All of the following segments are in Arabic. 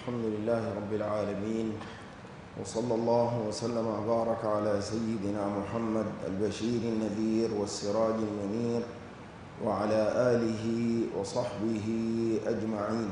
الحمد لله رب العالمين، وصلى الله وسلم وبارك على سيدنا محمد البشير النذير والسراج المنير وعلى آله وصحبه أجمعين.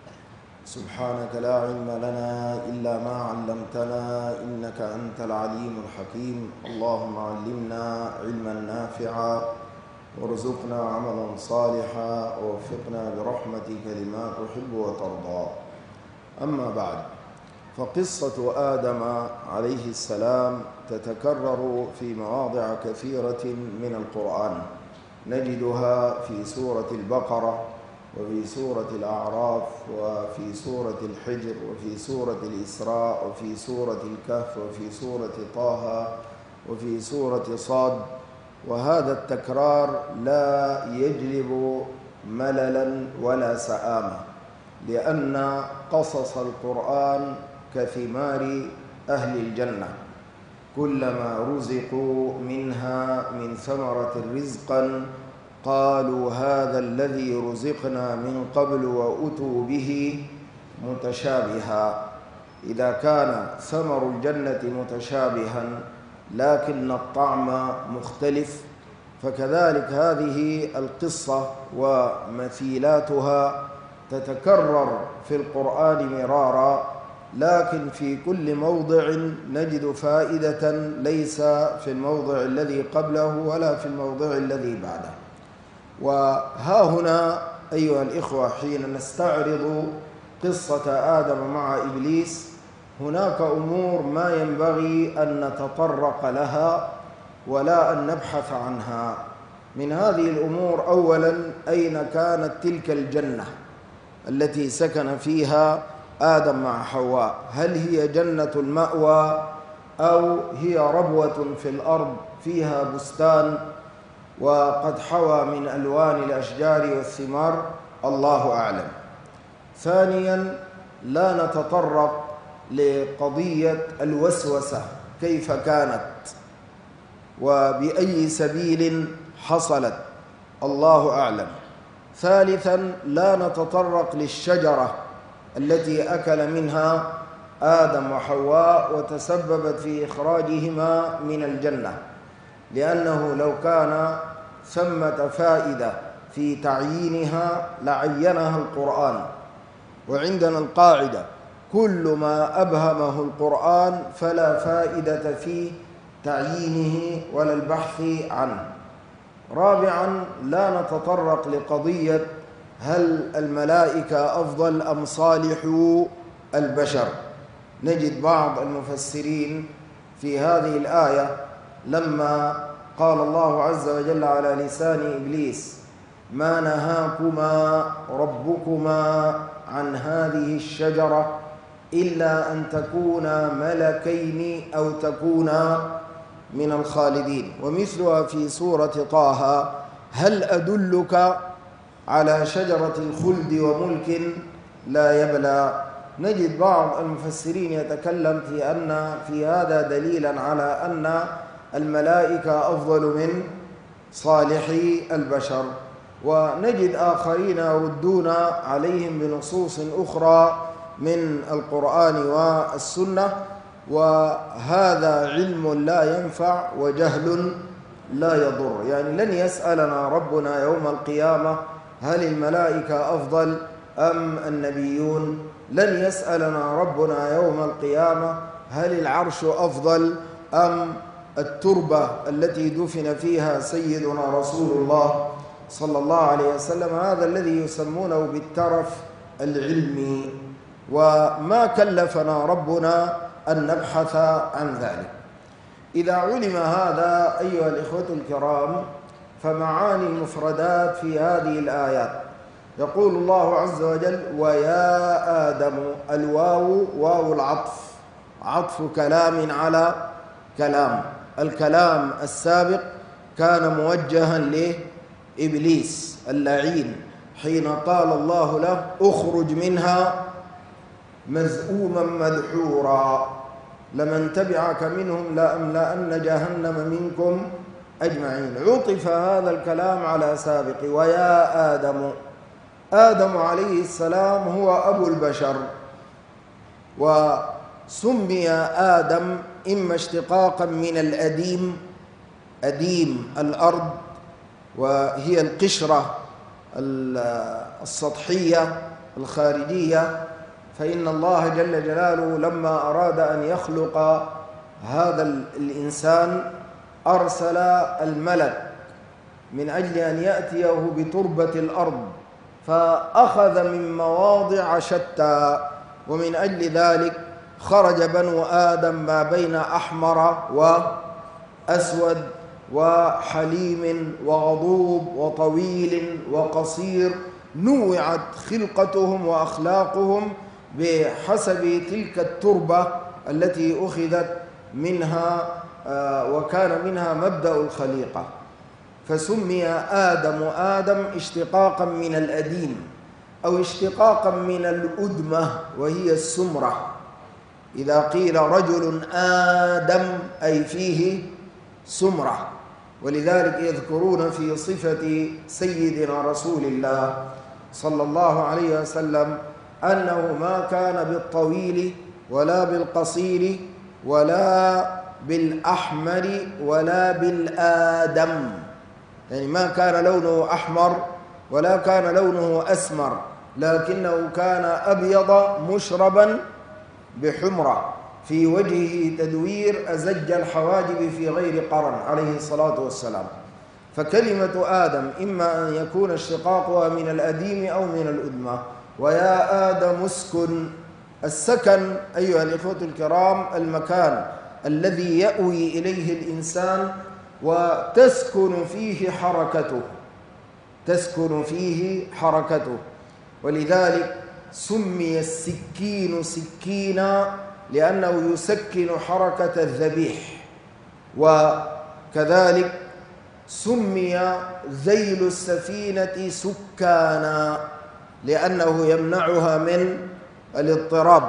سبحانك لا علم لنا إلا ما علمتنا إنك أنت العليم الحكيم. اللهم علمنا علما نافعا وارزقنا عملا صالحا ووفقنا برحمتك لما تحب وترضى. أما بعد، فقصة آدم عليه السلام تتكرر في مواضع كثيرة من القرآن، نجدها في سورة البقرة وفي سورة الأعراف وفي سورة الحجر وفي سورة الإسراء وفي سورة الكهف وفي سورة طه وفي سورة صاد. وهذا التكرار لا يجلب مللا ولا سآمة، لأن قصص القرآن كثمار أهل الجنة، كلما رزقوا منها من ثمرة رزقا قالوا هذا الذي رزقنا من قبل وأتوا به متشابها. إذا كان ثمر الجنة متشابها لكن الطعم مختلف، فكذلك هذه القصة ومثيلاتها تتكرر في القرآن مرارا، لكن في كل موضع نجد فائدة ليس في الموضع الذي قبله ولا في الموضع الذي بعده. وها هنا أيها الإخوة، حين نستعرض قصة آدم مع إبليس هناك أمور ما ينبغي أن نتطرق لها ولا أن نبحث عنها. من هذه الأمور أولا، أين كانت تلك الجنة التي سكن فيها آدم مع حواء؟ هل هي جنة المأوى أو هي ربوة في الأرض فيها بستان وقد حوى من ألوان الأشجار والثمار؟ الله أعلم. ثانيا، لا نتطرق لقضية الوسوسة كيف كانت وبأي سبيل حصلت، الله أعلم. ثالثا، لا نتطرق للشجرة التي أكل منها آدم وحواء وتسببت في إخراجهما من الجنة، لأنه لو كان ثمة فائدة في تعيينها لعينها القرآن. وعندنا القاعدة: كل ما أبهمه القرآن فلا فائدة في تعيينه ولا البحث عنه. رابعا، لا نتطرق لقضية هل الملائكة أفضل أم صالح البشر. نجد بعض المفسرين في هذه الآية لما قال الله عز وجل على لسان إبليس: ما نهاكما ربكما عن هذه الشجرة إلا أن تكونا ملكين أو تكونا من الخالدين. ومثلها في سورة طه: هل أدلك على شجرة الخلد وملك لا يبلى. نجد بعض المفسرين يتكلم في أن في هذا دليلا على أن الملائكة أفضل من صالحي البشر. ونجد آخرين يردون عليهم بنصوص أخرى من القرآن والسنة، وهذا علم لا ينفع وجهل لا يضر. يعني لن يسألنا ربنا يوم القيامة هل الملائكة أفضل أم النبيون، لن يسألنا ربنا يوم القيامة هل العرش أفضل أم التربة التي دفن فيها سيدنا رسول الله صلى الله عليه وسلم. هذا الذي يسمونه بالترف العلمي، وما كلفنا ربنا أن نبحث عن ذلك. إذا علم هذا أيها الإخوة الكرام، فمعاني المفردات في هذه الآيات: يقول الله عز وجل: ويا آدم. الواو واو العطف، عطف كلام على كلام. الكلام السابق كان موجها لإبليس اللعين حين قال الله له: اخرج منها مذءوما مدحورا لمن تبعك منهم لأملأن جهنم منكم أجمعين. عطف هذا الكلام على سابق: ويا آدم. آدم عليه السلام هو أبو البشر، وسمي آدم إما اشتقاقا من الأديم، أديم الأرض وهي القشرة السطحية الخارجية، فإن الله جل جلاله لما أراد أن يخلق هذا الإنسان أرسل الملك من أجل أن يأتيه بتربة الأرض، فأخذ من مواضع شتى، ومن أجل ذلك خرج بنو آدم ما بين أحمر وأسود وحليم وغضوب وطويل وقصير، نوعت خلقتهم وأخلاقهم بحسب تلك التربة التي أخذت منها وكان منها مبدأ الخليقة. فسمي آدم اشتقاقا من الأديم أو اشتقاقا من الأدمة وهي السمرة. إذا قيل رجل آدم أي فيه سمرة، ولذلك يذكرون في صفة سيدنا رسول الله صلى الله عليه وسلم أنه ما كان بالطويل ولا بالقصير ولا بالأحمر ولا بالآدم، يعني ما كان لونه أحمر ولا كان لونه أسمر، لكنه كان أبيض مشربا بحمرة، في وجهه تدوير أزج الحواجب في غير قرن عليه الصلاة والسلام. فكلمة آدم إما أن يكون اشتقاقها من الأديم أو من الأدمة. ويا آدم اسكن، السكن أيها الإخوة الكرام المكان الذي يأوي إليه الإنسان وتسكن فيه حركته، تسكن فيه حركته. ولذلك سمي السكين سكينا لأنه يسكن حركة الذبيح، وكذلك سمي ذيل السفينة سكانا لأنه يمنعها من الاضطراب.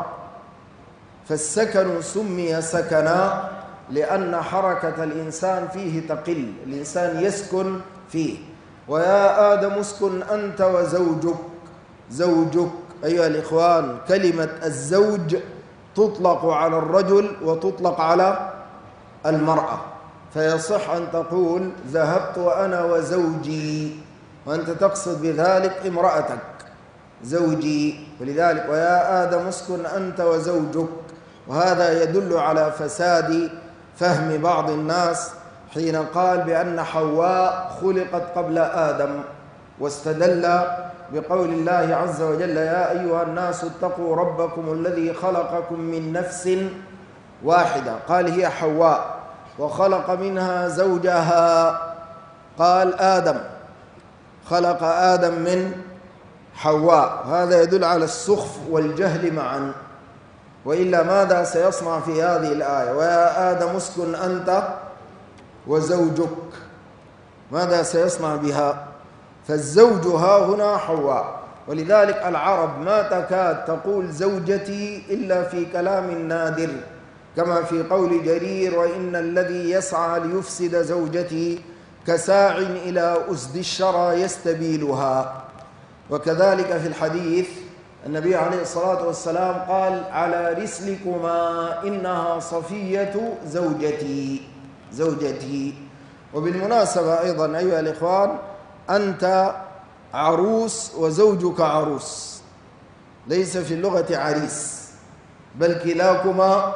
فالسكن سمي سكنا لأن حركة الإنسان فيه تقل، الإنسان يسكن فيه. ويا آدم اسكن أنت وزوجك، زوجك أيها الإخوان كلمة الزوج تطلق على الرجل وتطلق على المرأة، فيصح أن تقول ذهبت أنا وزوجي، وأنت تقصد بذلك امرأتك زوجي. ولذلك ويا آدم اسكن أنت وزوجك. وهذا يدل على فساد فهم بعض الناس حين قال بأن حواء خلقت قبل آدم، واستدل بقول الله عز وجل يا أيها الناس اتقوا ربكم الذي خلقكم من نفس واحدة، قال هي حواء، وخلق منها زوجها، قال آدم، خلق آدم من حواء. هذا يدل على السخف والجهل معا، وإلا ماذا سيصنع في هذه الآية ويا آدم اسكن أنت وزوجك؟ ماذا سيصنع بها؟ فالزوج ها هنا حواء. ولذلك العرب ما تكاد تقول زوجتي إلا في كلام نادر، كما في قول جرير وإن الذي يسعى ليفسد زوجتي كساع إلى أسد الشرى يستبيلها. وكذلك في الحديث النبي عليه الصلاة والسلام قال على رسلكما إنها صفية زوجتي، زوجتي. وبالمناسبة أيضا أيها الإخوان أنت عروس وزوجك عروس، ليس في اللغة عريس، بل كلاكما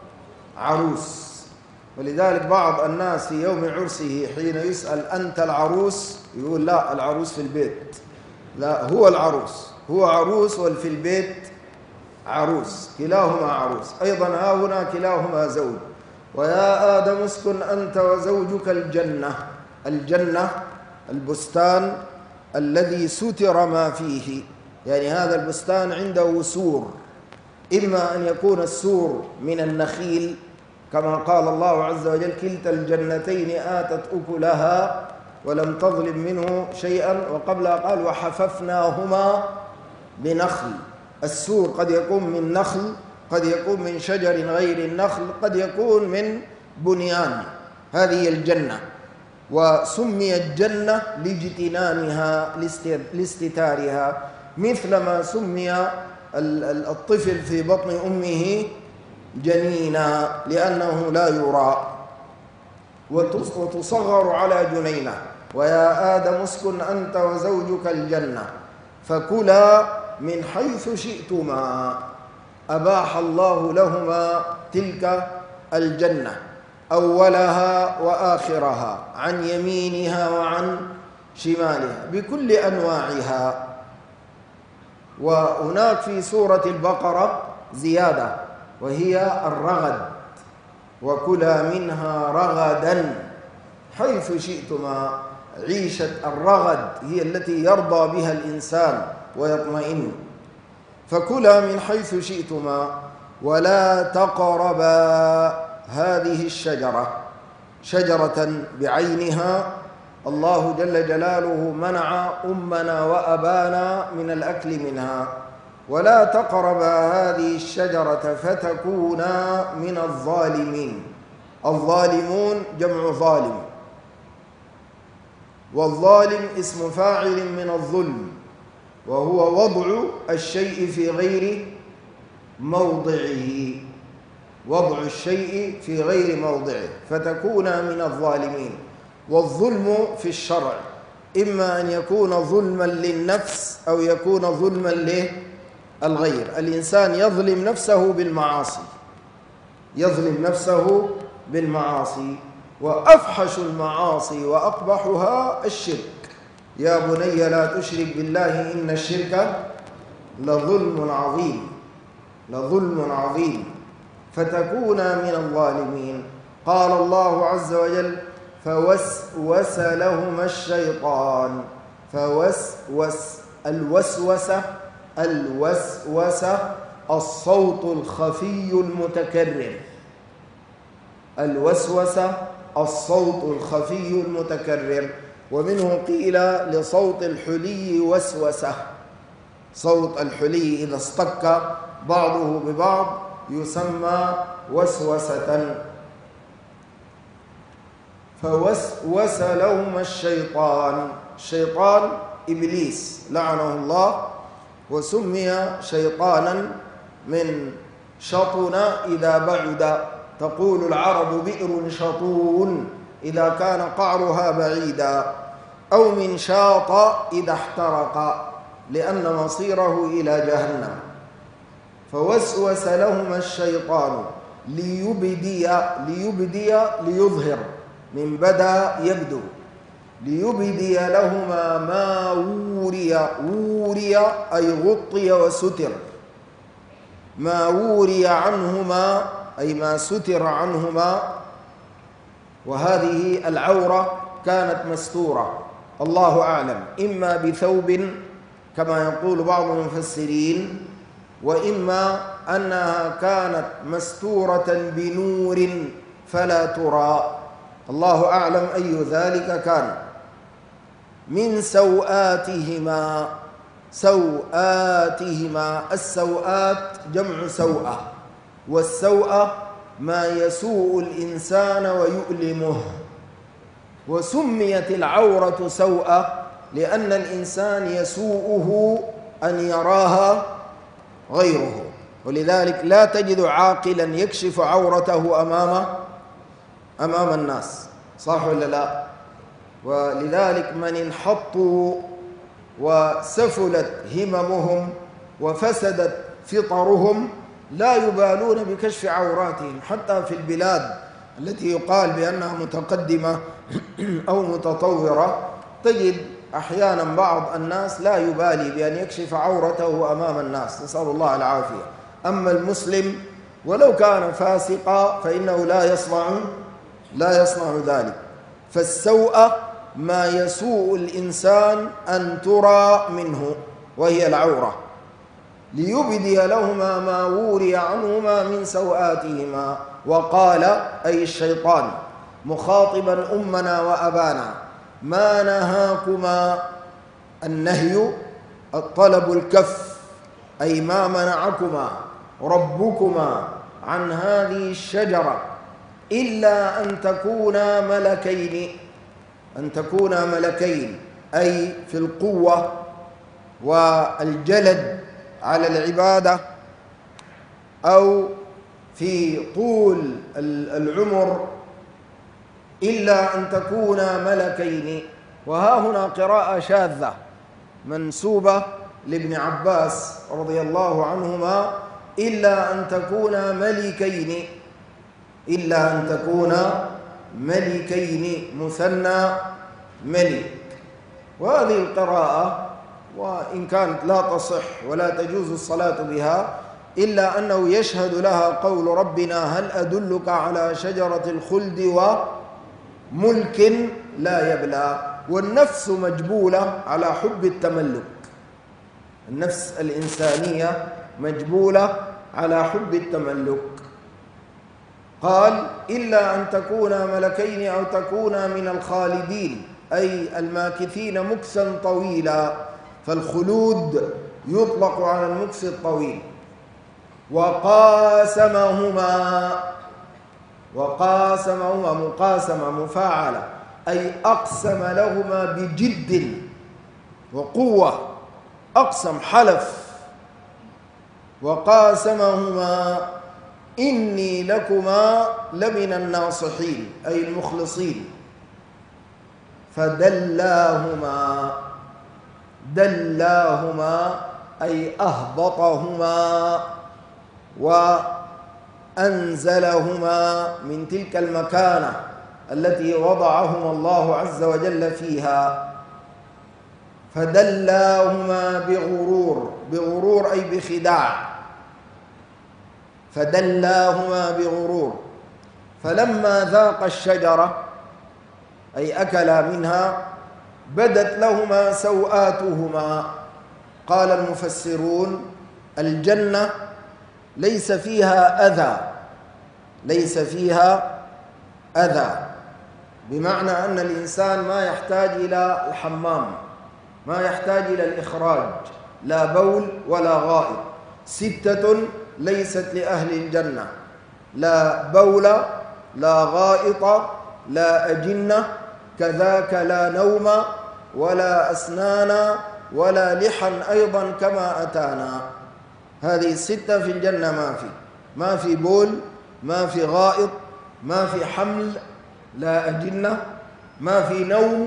عروس. ولذلك بعض الناس في يوم عرسه حين يسأل أنت العروس يقول لا العروس في البيت، لا هو العروس، هو عروس والفي البيت عروس، كلاهما عروس. أيضا ها هنا كلاهما زوج. ويا آدم اسكن أنت وزوجك الجنة، الجنة البستان الذي ستر ما فيه، يعني هذا البستان عنده سور، إما أن يكون السور من النخيل كما قال الله عز وجل كلتا الجنتين آتت أكلها ولم تظلم منه شيئا، وقبلها قال وحففناهما بنخل. السور قد يكون من نخل، قد يكون من شجر غير النخل، قد يكون من بنيان. هذه الجنة، وسميت جنة لاجتنانها لاستتارها، مثل ما سمي الطفل في بطن أمه جنينا لأنه لا يرى، وتصغر على جنينه. ويا آدم اسكن أنت وزوجك الجنة فكلا من حيث شئتما. أباح الله لهما تلك الجنة أولها وآخرها، عن يمينها وعن شمالها، بكل أنواعها. وهناك في سورة البقرة زيادة وهي الرغد، وكلا منها رغدا حيث شئتما. عيشة الرغد هي التي يرضى بها الإنسان ويطمئن. فكلا من حيث شئتما ولا تقربا هذه الشجرة، شجرة بعينها الله جل جلاله منع أمنا وأبانا من الأكل منها. ولا تقربا هذه الشجرة فتكونا من الظالمين. الظالمون جمع ظالم، والظالم اسم فاعل من الظلم، وهو وضع الشيء في غير موضعه، وضع الشيء في غير موضعه، فتكون من الظالمين. والظلم في الشرع إما أن يكون ظلما للنفس أو يكون ظلما للغير. الإنسان يظلم نفسه بالمعاصي، يظلم نفسه بالمعاصي. وأفحش المعاصي وأقبحها الشرك. يا بني لا تشرك بالله إن الشرك لظلم عظيم، لظلم عظيم. فتكون من الظالمين. قال الله عز وجل فوسوس لهما الشيطان. الوسوسة الصوت الخفي المتكرر. الوسوسة الصوت الخفي المتكرر. ومنه قيل لصوت الحلي وسوسة. صوت الحلي إذا اصطك بعضه ببعض يسمى وسوسة. فوسوس لهما الشيطان. الشيطان إبليس لعنه الله، وسمي شيطانا من شطن إذا بعد. تقول العرب بئر شطون إذا كان قعرها بعيدا، أو من شاط إذا احترق، لأن مصيره إلى جهنم. فوسوس لهما الشيطان ليظهر، من بدأ يبدو، ليبدي لهما ما وري أي غطي وستر، ما وري عنهما أي ما ستر عنهما. وهذه العورة كانت مستورة الله أعلم، إما بثوب كما يقول بعض المفسرين، وإما أنها كانت مستورة بنور فلا ترى، الله أعلم أي ذلك كان. من سوآتهما. سوآتهما، السوآت جمع سوءة، والسوءة ما يسوء الإنسان ويؤلمه. وسميت العورة سوءة لأن الإنسان يسوءه أن يراها غيره، ولذلك لا تجد عاقلا يكشف عورته أمام الناس، صح ولا لا؟ ولذلك من انحطوا وسفلت هممهم وفسدت فطرهم لا يبالون بكشف عوراتهم، حتى في البلاد التي يقال بأنها متقدمة أو متطورة تجد أحيانا بعض الناس لا يبالي بأن يكشف عورته أمام الناس، نسأل الله العافية. أما المسلم ولو كان فاسقا فإنه لا يصنع ذلك. فالسوءة ما يسوء الإنسان أن ترى منه، وهي العورة. ليبدي لهما ما وري عنهما من سوآتهما. وقال أي الشيطان مخاطبا أمنا وأبانا ما نهاكما. النهي الطلب الكف، أي ما منعكما ربكما عن هذه الشجرة إلا أن تكونا ملكين. أن تكونا ملكين أي في القوة والجلد على العبادة أو في طول العمر إلا أن تكونا ملكين. وها هنا قراءة شاذة منسوبة لابن عباس رضي الله عنهما: إلا أن تكونا ملكين، إلا أن تكونا ملكين، مثنى ملك. وهذه القراءة وإن كانت لا تصح ولا تجوز الصلاة بها، إلا أنه يشهد لها قول ربنا: هل أدلك على شجرة الخلد وملك لا يبلى. والنفس مجبولة على حب التملك، النفس الإنسانية مجبولة على حب التملك. قال: إلا أن تكونا ملكين أو تكونا من الخالدين، أي الماكثين مكثا طويلا، فالخلود يطلق على المكث الطويل. وقاسمهما، وقاسمهما مقاسمة مفاعلة، أي أقسم لهما بجد وقوة، أقسم حلف. وقاسمهما إني لكما لمن الناصحين، أي المخلصين. فدلاهما، دلاهما أي أهبطهما وأنزلهما من تلك المكانة التي وضعهما الله عز وجل فيها. فدلاهما بغرور، بغرور أي بخداع، فدلاهما بغرور. فلما ذاق الشجرة أي أكلا منها بدت لهما سوآتهما. قال المفسرون: الجنة ليس فيها أذى، ليس فيها أذى، بمعنى أن الإنسان ما يحتاج إلى الحمام، ما يحتاج إلى الإخراج، لا بول ولا غائط. 6 ليست لأهل الجنة: لا بول، لا غائط، لا أجنة، كذاك لا نوم، ولا أسنان، ولا لحن أيضا كما أتانا. هذه 6 في الجنة ما في بول، ما في غائط، ما في حمل، لا أجنة، ما في نوم،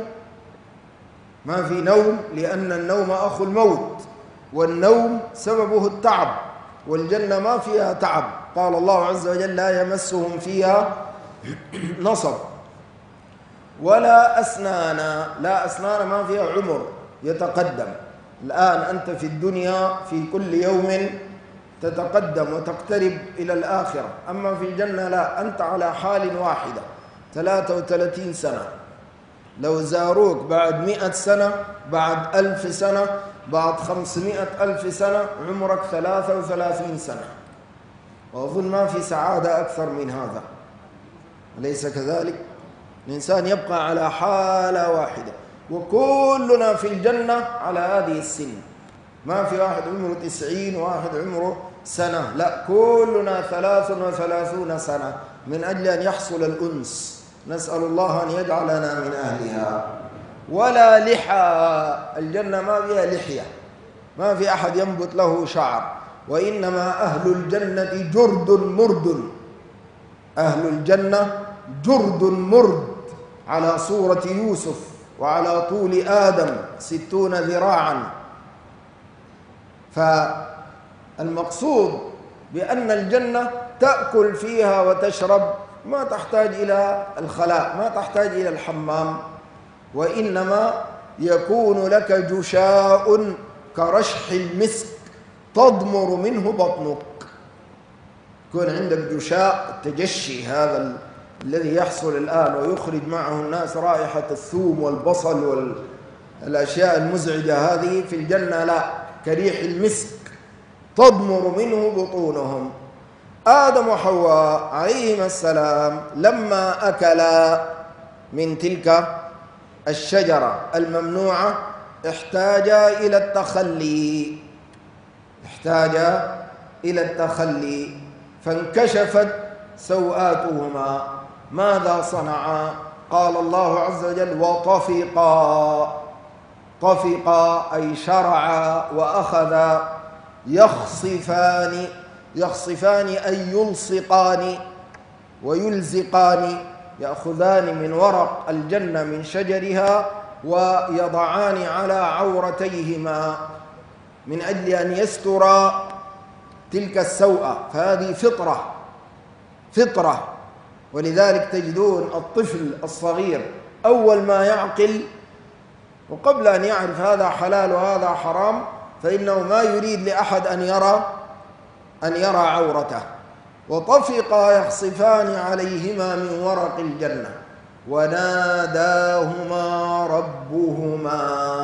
ما في نوم، لأن النوم أخو الموت، والنوم سببه التعب، والجنة ما فيها تعب. قال الله عز وجل: لا يمسهم فيها نصب. ولا أسنان، لا أسنان ما فيها عمر يتقدم. الآن أنت في الدنيا في كل يوم تتقدم وتقترب إلى الآخرة، أما في الجنة لا، أنت على حال واحدة 33 سنة. لو زاروك بعد 100 سنة، بعد 1000 سنة، بعد 500,000 سنة، عمرك 33 سنة. وأظن ما في سعادة أكثر من هذا، أليس كذلك؟ الإنسان يبقى على حالة واحدة، وكلنا في الجنة على هذه السن. ما في واحد عمره 90 وواحد عمره سنة، لا، كلنا 33 سنة، من أجل أن يحصل الأنس. نسأل الله أن يجعلنا من أهلها. ولا لحى، الجنة ما فيها لحية، ما في أحد ينبت له شعر، وإنما أهل الجنة جرد مرد، أهل الجنة جرد مرد على صورة يوسف وعلى طول آدم 60 ذراعا. فالمقصود بأن الجنة تأكل فيها وتشرب، ما تحتاج إلى الخلاء، ما تحتاج إلى الحمام، وإنما يكون لك جشاء كرشح المسك تضمر منه بطنك. يكون عندك جشاء، التجشي هذا الذي يحصل الآن ويخرج معه الناس رائحة الثوم والبصل والأشياء المزعجة هذه، في الجنة لا، كريح المسك تضمر منه بطونهم. آدم وحواء عليهما السلام لما أكلا من تلك الشجرة الممنوعة احتاجا إلى التخلي، احتاجا إلى التخلي، فانكشفت سوآتهما. ماذا صنعا؟ قال الله عز وجل: وطفقا. طفقا أي شرعا وأخذا يخصفان. يخصفان أي يلصقان ويلزقان، يأخذان من ورق الجنة من شجرها ويضعان على عورتيهما من أجل أن يستر تلك السوءة. فهذه فطرة. ولذلك تجدون الطفل الصغير أول ما يعقل وقبل أن يعرف هذا حلال وهذا حرام فإنه ما يريد لأحد أن يرى عورته. وطفقا يخصفان عليهما من ورق الجنة وناداهما ربهما.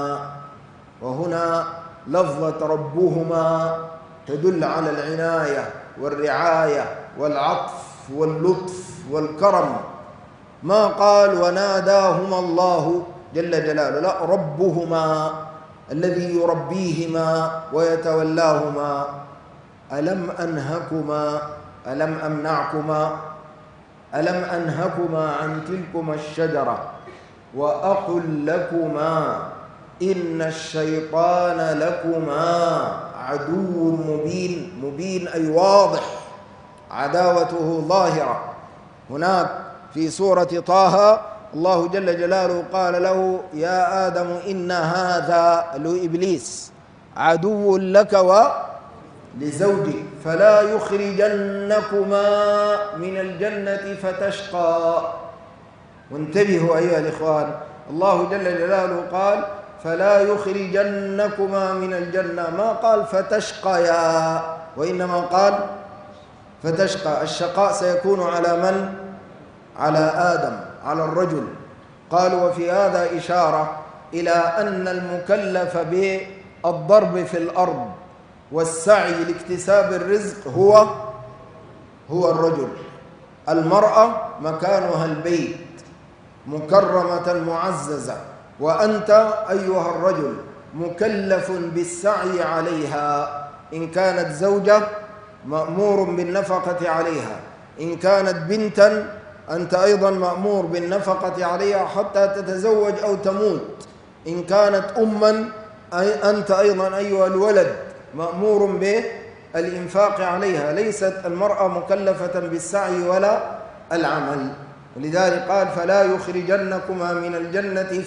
وهنا لفظة ربهما تدل على العناية والرعاية والعطف واللطف والكرم. ما قال وناداهما الله جل جلاله، لا، ربهما الذي يربيهما ويتولاهما. ألم أنهكما، ألم أمنعكما، ألم أنهكما عن تلكما الشجرة وأقل لكما إن الشيطان لكما عدو مبين. مبين أي واضح، عداوته ظاهرة. هناك في سورة طه الله جل جلاله قال له يا آدم إن هذا إبليس عدو لك ولزوجك فلا يخرجنكما من الجنة فتشقى. وانتبهوا أيها الإخوان، الله جل جلاله قال فلا يخرجنكما من الجنة، ما قال فتشقيا، وإنما قال فتشقى. الشقاء سيكون على من؟ على آدم، على الرجل. قالوا وفي هذا إشارة إلى أن المكلف بالضرب في الأرض والسعي لاكتساب الرزق هو الرجل. المرأة مكانها البيت مكرمة معززة، وأنت أيها الرجل مكلف بالسعي عليها. إن كانت زوجة مأمور بالنفقة عليها، إن كانت بنتا أنت أيضا مأمور بالنفقة عليها حتى تتزوج أو تموت، إن كانت أما أنت أيضا أيها الولد مأمور بالإنفاق عليها. ليست المرأة مكلفة بالسعي ولا العمل. ولذلك قال فلا يخرجنكما من الجنة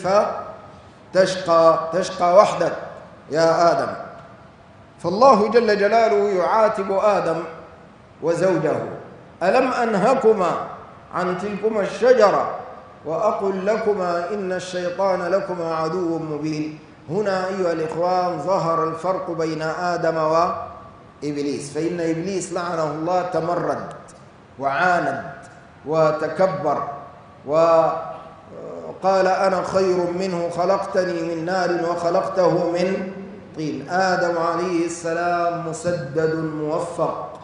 فتشقى وحدك يا آدم. فالله جل جلاله يعاتب آدم وزوجه ألم أنهكما عن تلكما الشجرة وأقل لكما إن الشيطان لكما عدو مبين. هنا أيها الإخوان ظهر الفرق بين آدم وإبليس. فإن إبليس لعنه الله تمرد وعاند وتكبر وقال أنا خير منه خلقتني من نار وخلقته من طين. آدم عليه السلام مسدد موفق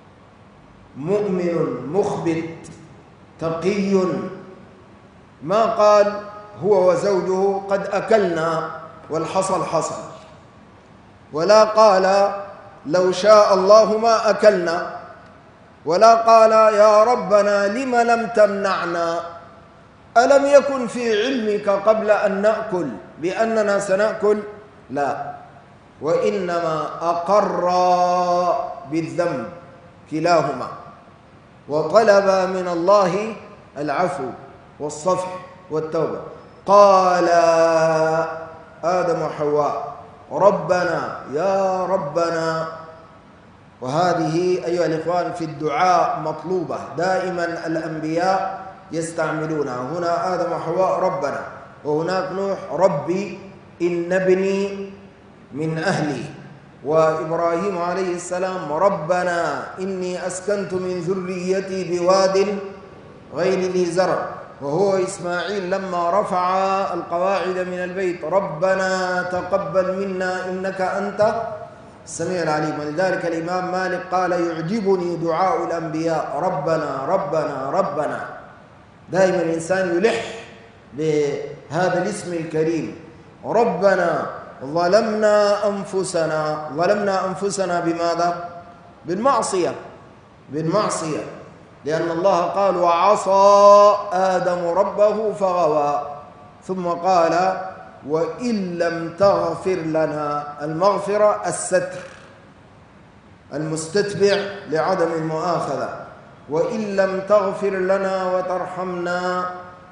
مؤمن مخبت تقي، ما قال هو وزوجه قد أكلنا والحصل حصل، ولا قال لو شاء الله ما أكلنا، ولا قال يا ربنا لم لم تمنعنا، ألم يكن في علمك قبل أن نأكل بأننا سنأكل؟ لا، وإنما أقر بالذنب كلاهما وطلب من الله العفو والصفح والتوبة. قال آدم وحواء ربنا يا ربنا. وهذه أيها الإخوان في الدعاء مطلوبة دائما، الأنبياء يستعملونها. هنا آدم وحواء ربنا، وهناك نوح ربي إن ابني من أهلي، وإبراهيم عليه السلام ربنا إني أسكنت من ذريتي بواد غير ذي زرع، وهو إسماعيل لما رفع القواعد من البيت ربنا تقبل منا إنك أنت السميع العليم. ولذلك الإمام مالك قال يعجبني دعاء الأنبياء ربنا ربنا ربنا. دائما الإنسان يلح بهذا الاسم الكريم ربنا. ظلمنا أنفسنا بماذا؟ بالمعصية، لأن الله قال وعصى آدم ربه فغوى، ثم قال وإن لم تغفر لنا. المغفرة الستر، المستتبع لعدم المؤاخذة. وإن لم تغفر لنا وترحمنا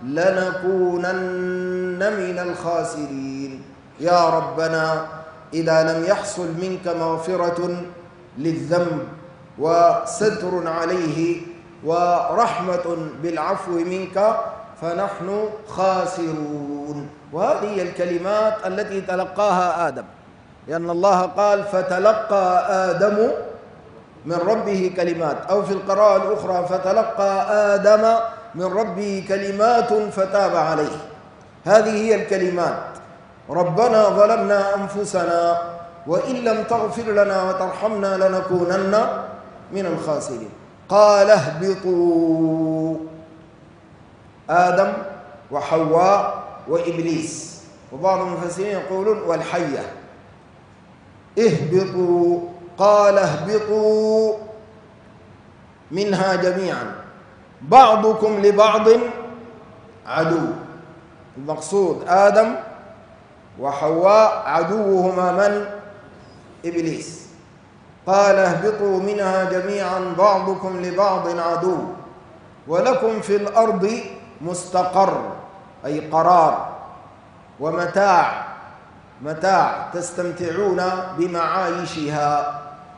لنكونن من الخاسرين. يا ربنا إذا لم يحصل منك مغفرة للذنب وستر عليه ورحمة بالعفو منك فنحن خاسرون. وهذه هي الكلمات التي تلقاها آدم، لأن الله قال فتلقى آدم من ربه كلمات، أو في القراءة الأخرى فتلقى آدم من ربه كلمات فتاب عليه. هذه هي الكلمات: ربنا ظلمنا أنفسنا وإن لم تغفر لنا وترحمنا لنكونن من الخاسرين. قال اهبطوا، آدم وحواء وإبليس، وبعض المفسرين يقولون والحية. اهبطوا، قال اهبطوا منها جميعا بعضكم لبعض عدو. المقصود آدم وحواء عدوهما من؟ إبليس. قال اهبطوا منها جميعا بعضكم لبعض عدو ولكم في الأرض مستقر، أي قرار، ومتاع، متاع تستمتعون بمعايشها،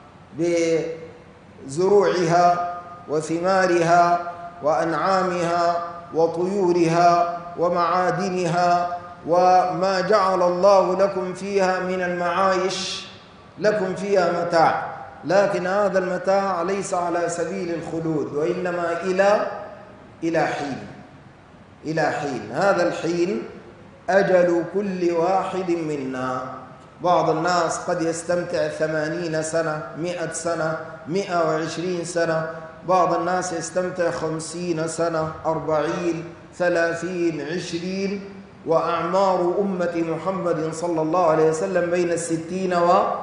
بزروعها وثمارها وأنعامها وطيورها ومعادنها وما جعل الله لكم فيها من المعايش، لكم فيها متاع. لكن هذا المتاع ليس على سبيل الخلود، وإنما إلى حين، إلى حين. هذا الحين أجل كل واحد منا. بعض الناس قد يستمتع 80 سنة، 100 سنة، 120 سنة. بعض الناس يستمتع 50 سنة، 40، 30، 20. وأعمار أمة محمد صلى الله عليه وسلم بين 60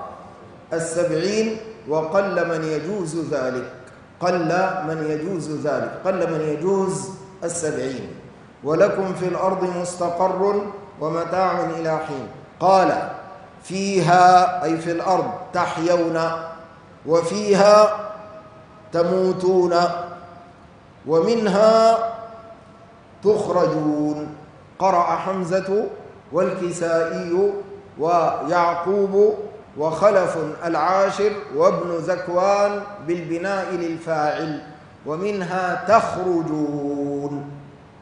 و70، وقل من يجوز ذلك، قل من يجوز ذلك، قل من يجوز 70. ولكم في الأرض مستقر ومتاع إلى حين. قال فيها، أي في الأرض، تحيون وفيها تموتون ومنها تخرجون. قرأ حمزة والكسائي ويعقوب وخلف العاشر وابن ذكوان بالبناء للفاعل. ومنها تخرجون،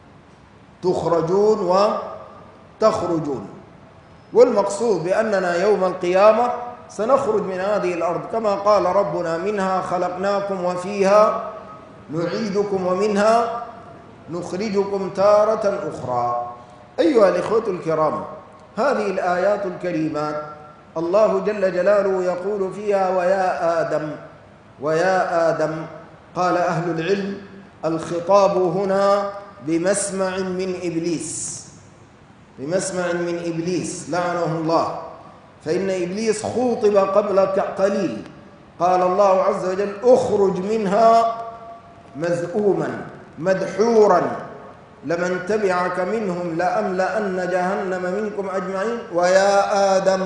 تخرجون وتخرجون. والمقصود بأننا يوم القيامة سنخرج من هذه الأرض، كما قال ربنا: منها خلقناكم وفيها نعيدكم ومنها نخرجكم تارة أخرى. أيها الإخوة الكرام، هذه الآيات الكريمات الله جل جلاله يقول فيها: ويا آدم، ويا آدم. قال أهل العلم: الخطاب هنا بمسمع من إبليس، بمسمع من إبليس لعنه الله، فإن إبليس خوطب قبل قليل. قال الله عز وجل: اخرج منها مذءوما مدحورا لمن تبعك منهم لأملأن جهنم منكم أجمعين. ويا آدم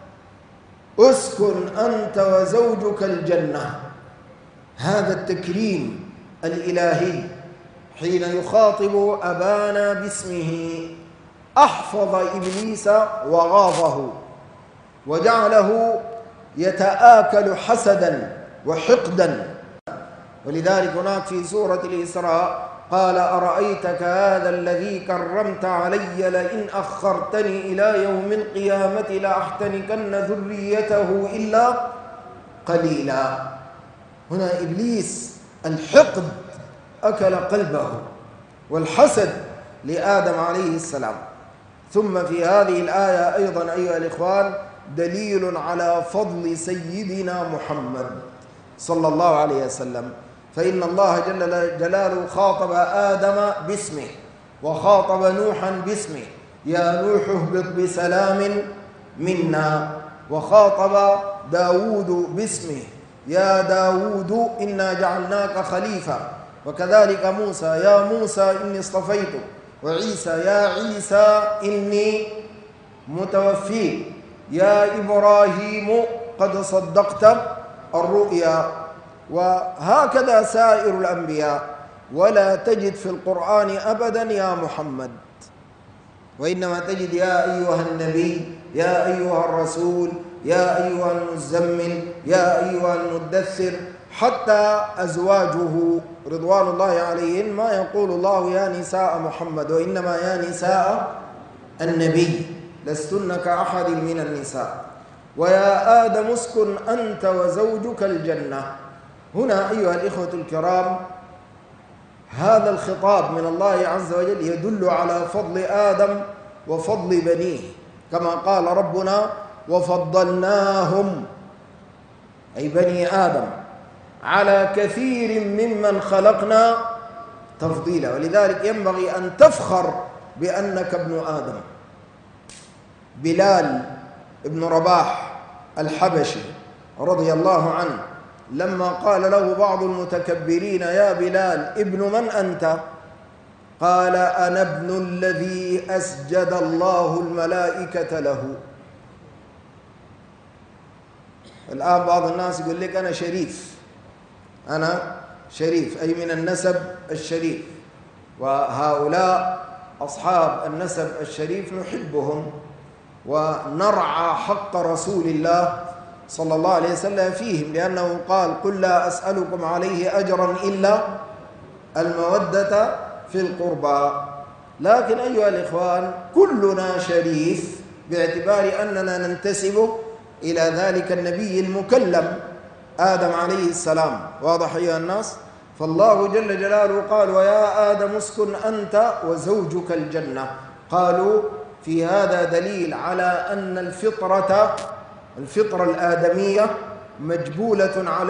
اسكن أنت وزوجك الجنة. هذا التكريم الإلهي حين يخاطب أبانا باسمه أحفظ إبليس وغاضه وجعله يتآكل حسدا وحقدا. ولذلك هناك في سورة الإسراء قال: أرأيتك هذا الذي كرمت علي لئن أخرتني إلى يوم القيامة لأحتنكن ذريته إلا قليلا. هنا إبليس الحقد أكل قلبه، والحسد لآدم عليه السلام. ثم في هذه الآية أيضا أيها الإخوان دليل على فضل سيدنا محمد صلى الله عليه وسلم، فإن الله جل جلاله خاطب آدم باسمه وخاطب نوحا باسمه: يا نوح اهبط بسلام منا. وخاطب داود باسمه: يا داود إنا جعلناك خليفة. وكذلك موسى: يا موسى إني اصطفيتك. وعيسى: يا عيسى إني متوفيك. يا إبراهيم قد صدقت الرؤيا، وهكذا سائر الأنبياء. ولا تجد في القرآن أبدا يا محمد، وإنما تجد يا أيها النبي، يا أيها الرسول، يا أيها المزمل، يا أيها المدثر. حتى أزواجه رضوان الله عليهن ما يقول الله يا نساء محمد، وإنما يا نساء النبي لستن كأحد من النساء. ويا آدم اسكن أنت وزوجك الجنة. هنا أيها الإخوة الكرام هذا الخطاب من الله عز وجل يدل على فضل آدم وفضل بنيه، كما قال ربنا وفضلناهم أي بني آدم على كثير ممن خلقنا تفضيلا. ولذلك ينبغي أن تفخر بأنك ابن آدم. بلال ابن رباح الحبشي رضي الله عنه لما قال له بعض المتكبرين يا بلال ابن من أنت؟ قال أنا ابن الذي أسجد الله الملائكة له. الآن بعض الناس يقول لك أنا شريف، أنا شريف أي من النسب الشريف، وهؤلاء أصحاب النسب الشريف نحبهم ونرعى حق رسول الله صلى الله عليه وسلم فيهم، لأنه قال قل لا أسألكم عليه أجرا إلا المودة في القربى. لكن أيها الإخوان كلنا شريف باعتبار أننا ننتسب إلى ذلك النبي المكلم آدم عليه السلام. واضح أيها الناس؟ فالله جل جلاله قال ويا آدم اسكن أنت وزوجك الجنة. قالوا في هذا دليل على أن الفطرة الآدمية مجبولة على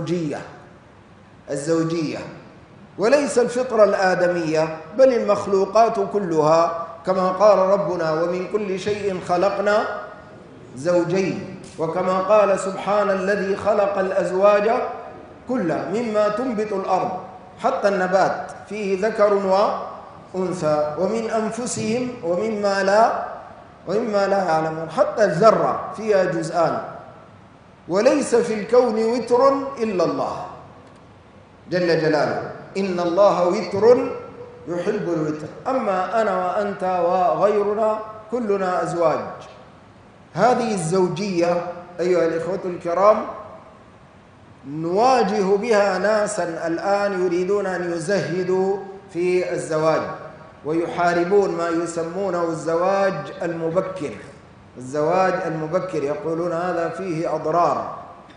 الزوجية، وليس الفطرة الآدمية بل المخلوقات كلها، كما قال ربنا ومن كل شيء خلقنا زوجين، وكما قال سبحان الذي خلق الأزواج كلها مما تنبت الأرض حتى النبات فيه ذكر وأنثى ومن أنفسهم ومما لا يعلمون، حتى الذرة فيها جزءان. وليس في الكون وتر إلا الله جل جلاله، إن الله وتر يحب الوتر. أما أنا وأنت وغيرنا كلنا أزواج. هذه الزوجية أيها الإخوة الكرام نواجه بها ناسا الآن يريدون أن يزهدوا في الزواج ويحاربون ما يسمونه الزواج المبكر، يقولون هذا فيه أضرار،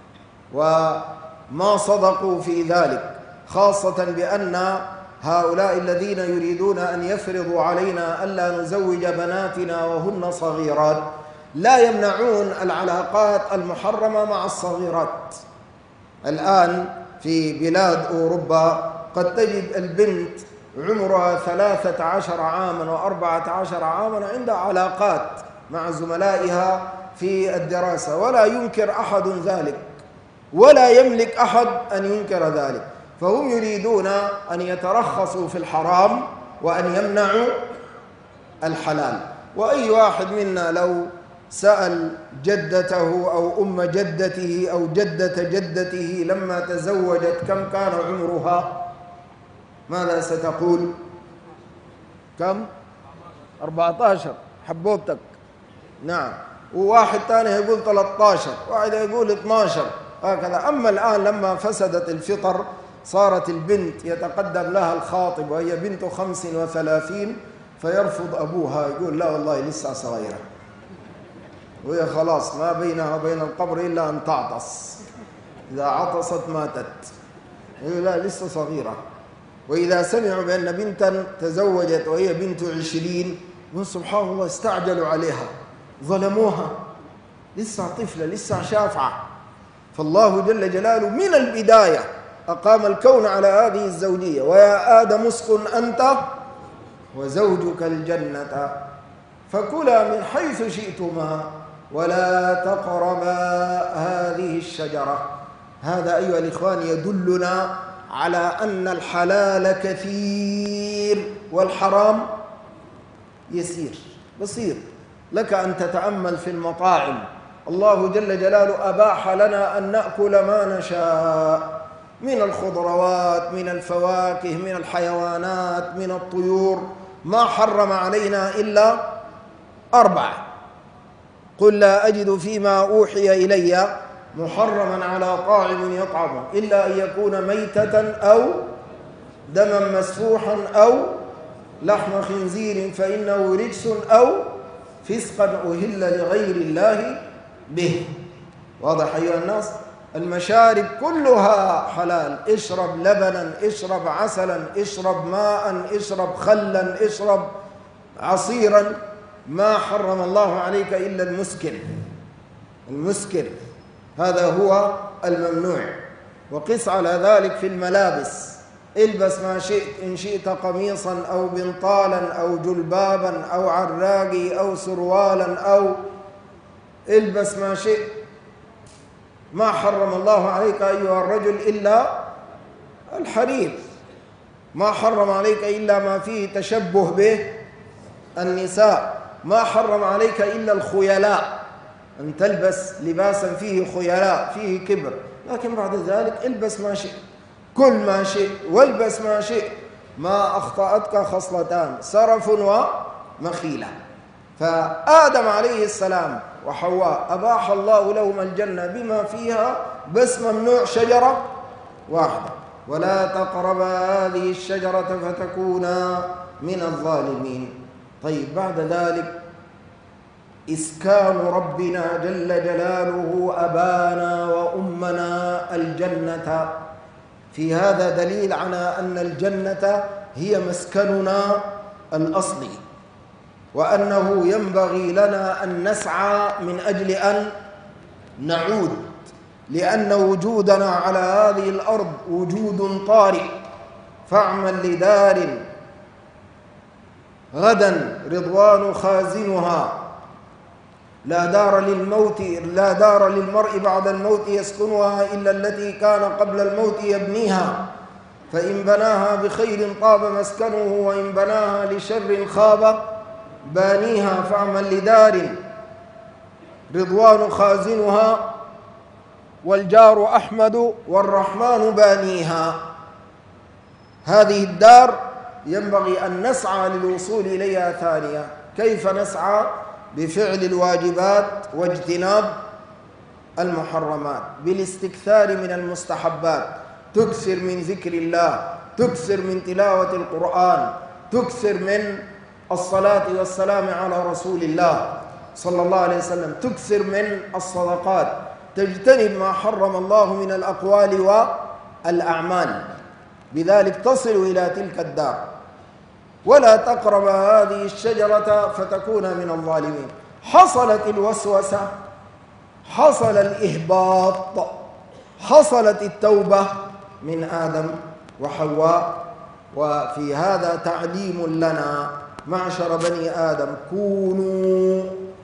وما صدقوا في ذلك، خاصة بأن هؤلاء الذين يريدون أن يفرضوا علينا ألا نزوج بناتنا وهن صغيرات لا يمنعون العلاقات المحرمة مع الصغيرات. الآن في بلاد أوروبا قد تجد البنت عمرها 13 عاما و14 عاما عندها علاقات مع زملائها في الدراسة، ولا ينكر أحد ذلك ولا يملك أحد أن ينكر ذلك. فهم يريدون أن يترخصوا في الحرام وأن يمنعوا الحلال. وأي واحد منا لو سأل جدته أو أم جدته أو جدة جدته لما تزوجت كم كان عمرها، ماذا ستقول؟ كم؟ 14 حبوبتك. نعم. وواحد ثاني يقول 13، واحد يقول 12 هكذا. أما الآن لما فسدت الفطر صارت البنت يتقدم لها الخاطب وهي بنت 35 فيرفض أبوها، يقول لا والله لسه صغيرة، وهي خلاص ما بينها وبين القبر إلا أن تعطس، إذا عطست ماتت، يقول لا لسه صغيرة. وإذا سمعوا بأن بنتا تزوجت وهي بنت 20 يقول سبحان الله استعجلوا عليها، ظلموها، لسه طفلة لسه شافعة. فالله جل جلاله من البداية أقام الكون على هذه الزوجية، ويا آدم اسكن أنت وزوجك الجنة فكلا من حيث شئتما ولا تقربا هذه الشجرة. هذا أيها الإخوان يدلنا على أن الحلال كثير والحرام يسير بسيط. لك أن تتأمل في المطاعم الله جل جلاله أباح لنا أن نأكل ما نشاء من الخضروات، من الفواكه، من الحيوانات، من الطيور، ما حرم علينا إلا 4. قل لا أجد فيما أوحي إلي محرما على طاعم يطعمه إلا أن يكون ميتة أو دما مسفوحا أو لحم خنزير فإنه رجس أو فسقا أهل لغير الله به. واضح أيها الناس؟ المشارب كلها حلال، اشرب لبنا، اشرب عسلا، اشرب ماء، اشرب خلا، اشرب عصيرا، ما حرم الله عليك إلا المسكر. المسكر هذا هو الممنوع. وقس على ذلك في الملابس، البس ما شئت، إن شئت قميصا أو بنطالا أو جلبابا أو عراقي أو سروالا أو البس ما شئت، ما حرم الله عليك أيها الرجل إلا الحرير، ما حرم عليك إلا ما فيه تشبه به النساء، ما حرم عليك إلا الخيلاء، أن تلبس لباسا فيه خيلاء فيه كبر، لكن بعد ذلك البس ما شئت، كل ما شئت، والبس ما شئت. ما أخطأتك خصلتان، سرف ومخيلة. فآدم عليه السلام وحواء أباح الله لهما الجنة بما فيها، بس ممنوع شجرة واحدة، ولا تقربا هذه الشجرة فتكونا من الظالمين. طيب بعد ذلك إسكان ربنا جل جلاله أبانا وأمنا الجنة، في هذا دليل على أن الجنة هي مسكننا الأصلي، وأنه ينبغي لنا أن نسعى من أجل أن نعود، لأن وجودنا على هذه الأرض وجود طارئ. فاعمل لدار غدا رضوان خازنها، لا دار للمرء بعد الموت يسكنها إلا التي كان قبل الموت يبنيها، فإن بناها بخير طاب مسكنه وإن بناها لشر خاب بانيها. فاعمل لدار رضوان خازنها والجار أحمد والرحمن بانيها. هذه الدار ينبغي أن نسعى للوصول إليها. ثانية، كيف نسعى؟ بفعل الواجبات واجتناب المحرمات، بالاستكثار من المستحبات، تكثر من ذكر الله، تكثر من تلاوة القرآن، تكثر من الصلاة والسلام على رسول الله صلى الله عليه وسلم، تكثر من الصدقات، تجتنب ما حرم الله من الأقوال والأعمال، بذلك تصل إلى تلك الدار. ولا تقرب هذه الشجرة فتكون من الظالمين. حصلت الوسوسة، حصل الإهباط، حصلت التوبة من آدم وحواء، وفي هذا تعليم لنا معشر بني آدم: كونوا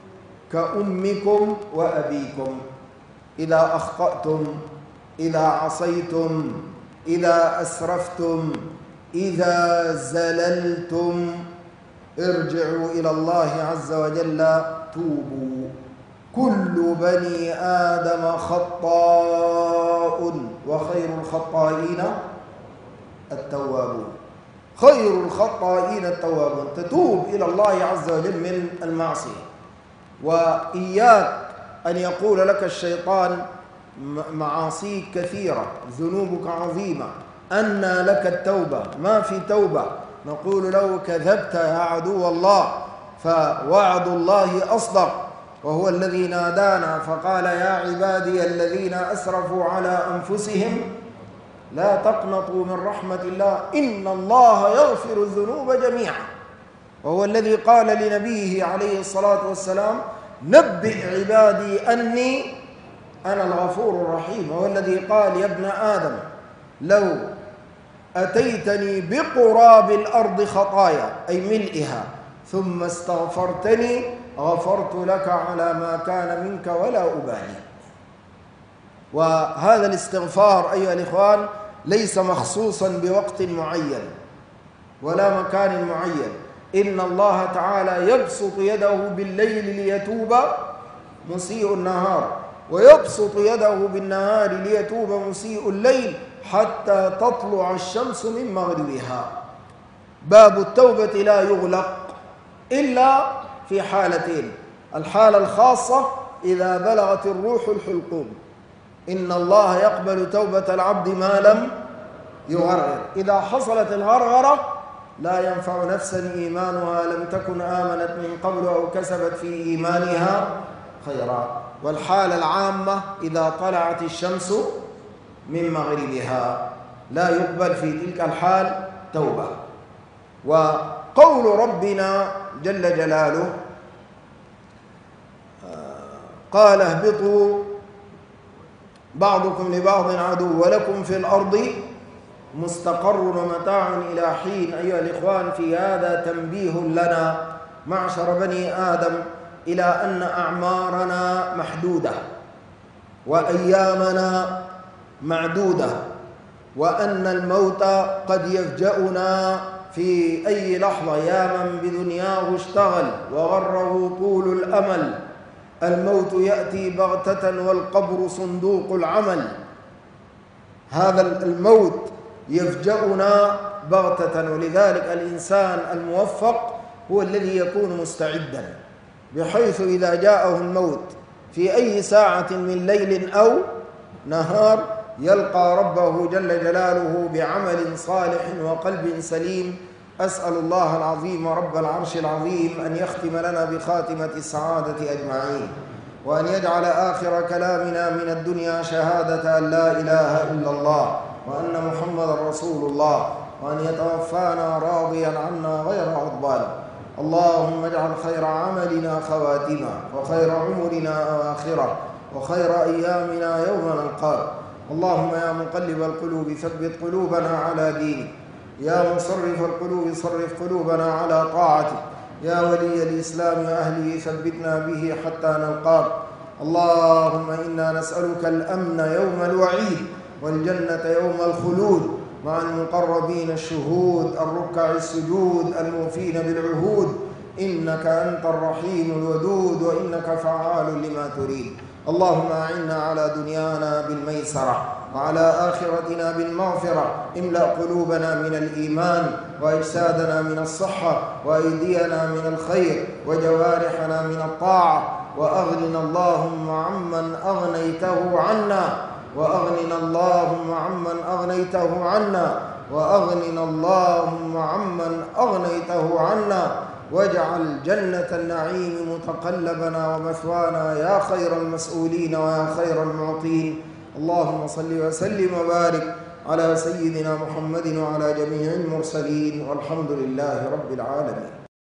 كأمكم وأبيكم، إذا أخطأتم، إذا عصيتم، إذا أسرفتم، إذا زللتم، ارجعوا إلى الله عز وجل، توبوا. كل بني آدم خطاء وخير الخطائين التوابون. خير الخطائين التوابون، تتوب إلى الله عز وجل من المعصية. وإياك أن يقول لك الشيطان: معاصيك كثيرة، ذنوبك عظيمة، أنى لك التوبة، ما في توبة. نقول له: كذبت يا عدو الله، فوعد الله أصدق، وهو الذي نادانا فقال: يا عبادي الذين أسرفوا على أنفسهم لا تقنطوا من رحمة الله إن الله يغفر الذنوب جميعا. وهو الذي قال لنبيه عليه الصلاة والسلام: نبئ عبادي أني أنا الغفور الرحيم. وهو الذي قال: يا ابن آدم لو أتيتني بقراب الأرض خطايا، أي ملئها، ثم استغفرتني غفرت لك على ما كان منك ولا أبالي. وهذا الاستغفار أيها الإخوان ليس مخصوصا بوقت معين ولا مكان معين. إن الله تعالى يبسط يده بالليل ليتوب مسيء النهار، ويبسط يده بالنهار ليتوب مسيء الليل حتى تطلع الشمس من مغربها. باب التوبة لا يغلق إلا في حالتين: الحالة الخاصة إذا بلغت الروح الحلقوم، إن الله يقبل توبة العبد ما لم يغرغر. إذا حصلت الغرغرة لا ينفع نفسا إيمانها لم تكن آمنت من قبل أو كسبت في إيمانها خيرا. والحالة العامة إذا طلعت الشمس من مغربها لا يقبل في تلك الحال توبة. وقول ربنا جل جلاله: قال اهبطوا بعضكم لبعض عدو ولكم في الأرض مستقر ومتاع إلى حين. أيها الإخوان، في هذا تنبيه لنا معشر بني آدم إلى أن أعمارنا محدودة وأيامنا معدودة، وأن الموت قد يفجأنا في أي لحظة. يا من بدنياه اشتغل وغره طول الأمل، الموت يأتي بغتة والقبر صندوق العمل. هذا الموت يفجأنا بغتة، ولذلك الإنسان الموفق هو الذي يكون مستعدا، بحيث إذا جاءه الموت في أي ساعة من ليل أو نهار يلقى ربه جل جلاله بعمل صالح وقلب سليم. أسأل الله العظيم رب العرش العظيم أن يختم لنا بخاتمة السعادة أجمعين، وأن يجعل آخر كلامنا من الدنيا شهادة أن لا إله إلا الله وأن محمد رسول الله، وأن يتوفانا راضيا عنا غير غضبان. اللهم اجعل خير عملنا خواتمه، وخير عمرنا أواخره، وخير أيامنا يوم نلقاك. اللهم يا مقلب القلوب ثبت قلوبنا على دينك، يا مصرف القلوب صرف قلوبنا على طاعتك، يا ولي الإسلام وأهله ثبتنا به حتى نلقاك. اللهم إنا نسألك الأمن يوم الوعيد، والجنة يوم الخلود، مع المقربين الشهود الركع السجود الموفين بالعهود، إنك أنت الرحيم الودود، وإنك فعال لما تريد. اللهم أعنا على دنيانا بالميسرة، وعلى آخرتنا بالمغفرة. املأ قلوبنا من الإيمان، وأجسادنا من الصحة، وأيدينا من الخير، وجوارحنا من الطاعة. وأغننا اللهم عمن أغنيته عنا، وأغننا اللهم عمن أغنيته عنا، وأغننا اللهم عمن أغنيته عنا، واجعل جنة النعيم متقلبنا ومثوانا يا خير المسؤولين ويا خير المعطين. اللهم صل وسلم وبارك على سيدنا محمد وعلى جميع المرسلين، والحمد لله رب العالمين.